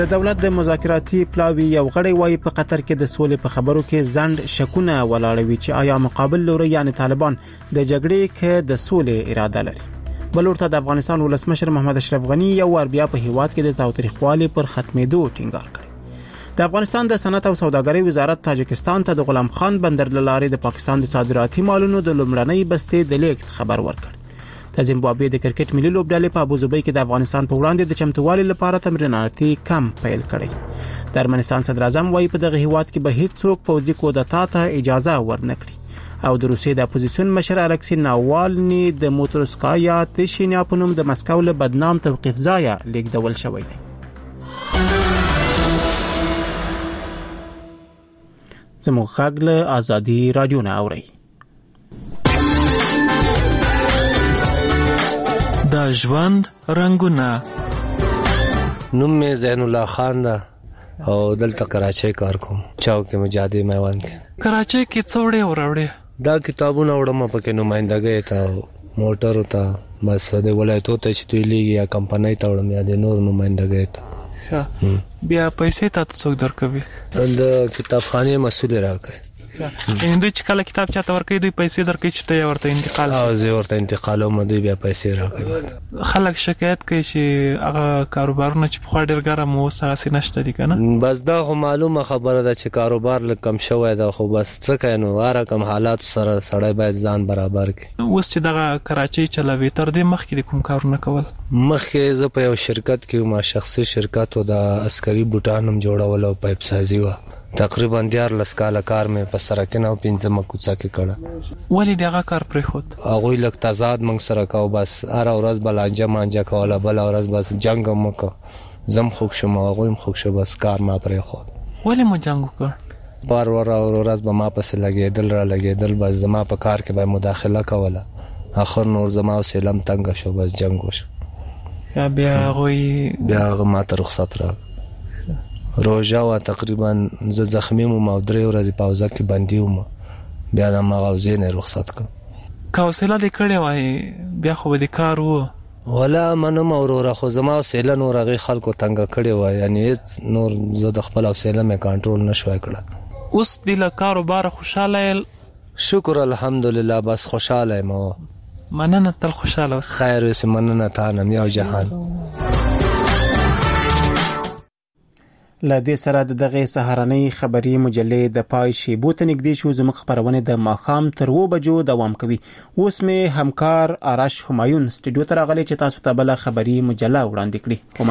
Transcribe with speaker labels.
Speaker 1: د دولت د مذاکراتي پلاوی یو غړی وایي په قطر کې د سولې په خبرو کې ځند شکونه ولاړوي چې آیا مقابل لوري یعنی طالبان د جګړې کې د سولې اراده لري. بل ورته د افغانستان ولسمشر محمد اشرف غنی یو ور بیا په هیواد کې د تاوتریخوالي پر ختمېدو ټینګار کړی. د افغانستان د صنعت او سوداګرۍ وزارت تاجکستان ته د غلام خان بندر لارې د پاکستان د صادراتي مالونو د لومړنۍ بستې د لیږد خبر ورکړ. د زیمبابوې د کرکټ ملي لوبډلې په ابوظبي کې د افغانستان په وړاندې د چمتووالي لپاره تمریناتي کمپ پیل کړی. د ارمنستان صدر اعظم وایي په دغه هیواد کې به هیڅ څوک پوځي کودتا ته اجازه ورنکړي او د روسیې د اپوزیسیون مشر الکسی ناوالني د موتروسکایا تشینیا په نوم د مسکو له بدنام توقیف ځای لیږدول شوی دی. زموږ غږ له ازادي رادیو نه اوري.
Speaker 2: د ژوند رنگونه.
Speaker 3: نوم مې زین الله خان ده او دلته کراچۍ کار کوم. چاو کې مجادي میوان کې.
Speaker 2: کراچۍ کې څوړې وراوړې.
Speaker 3: دا کتابونه وړم پکې نمائندګۍ ته موټر ته بس د ولایتو ته چې دوی لیږي یا کمپنۍ ته وړم یا د نور نمائندګۍ ته.
Speaker 2: بیا پیسې تاسو څوک درکوي؟
Speaker 3: د کتابخانې مسؤل راکړي.
Speaker 2: دوی چې کله کتاب چاته ورکوي دوی پیسې درکوي چې ته ورته انتقال.
Speaker 3: زه ورته انتقال او دوی بیا پیسې راکوي.
Speaker 2: خلک شکایت کوي چې هغه کاروبارونه چې په خوا ډېر ګرم او ساسي نشته دي کنه.
Speaker 3: بس دا خو معلومه خبره ده چې کاروبار لږ کم شوی ده خو بس څه کوي نو هر کم حالات سره سړی باید ځان برابر کړي.
Speaker 2: اوس چې دغه کراچۍ چلوي تر دې مخکې کوم کارونه کول؟
Speaker 3: مخکې زه په یو شرکت کې ما شخصي شرکت و د عسکري بوټانم جوړول او پایپ سازي و. تقریبا 14 کال کار مې په سرکنه او 15 کوڅه کې کړه.
Speaker 2: ولې دغه کار پرې خود؟
Speaker 3: هغه لک تضاد موږ سره کاو بس هر ورځ بل انجه کوله بل ورځ بس جنگ مکو زم خوښ شوم هغه هم خوښ بس کار ما پرې خود.
Speaker 2: ولې مو جنگ وکړ؟
Speaker 3: بار ورځ به ما پسې لګېدل بس زما په کار کې به مداخله کوله. اخر نور زما او سلام تنگ شو بس جنگ وشو.
Speaker 2: بیا
Speaker 3: ما ته رخصت را روزه وا تقریبا زه زخمی مو او 3 ورځې پاوزه کې بندي وم. بیا د مغازې نه رخصت کړم.
Speaker 2: کوسله دې کړې وای بیا خو دې کار وو
Speaker 3: ولا منم اوره خو زما سیله نور غي خلکو تنگ کړي وای یعنی نور زه د خپل سیله مې کنټرول نشوي کړه.
Speaker 2: اوس دې له کاروبار خوشاله؟
Speaker 3: شکر الحمدلله بس خوشاله مو.
Speaker 2: مننه تل خوشاله اوس.
Speaker 3: خیر اوس مننه تانم یو جهان.
Speaker 1: لدې سره دغه سهارنۍ خبري مجلې د پای شیبو ته نږدې شو. زموږ خبرونه د ماښام تر 2 بجو دوام کوي. اوس مې همکار آرش همایون سټوډیو ته راغلی چې تاسو ته بل خبري مجله وړاندې کړي.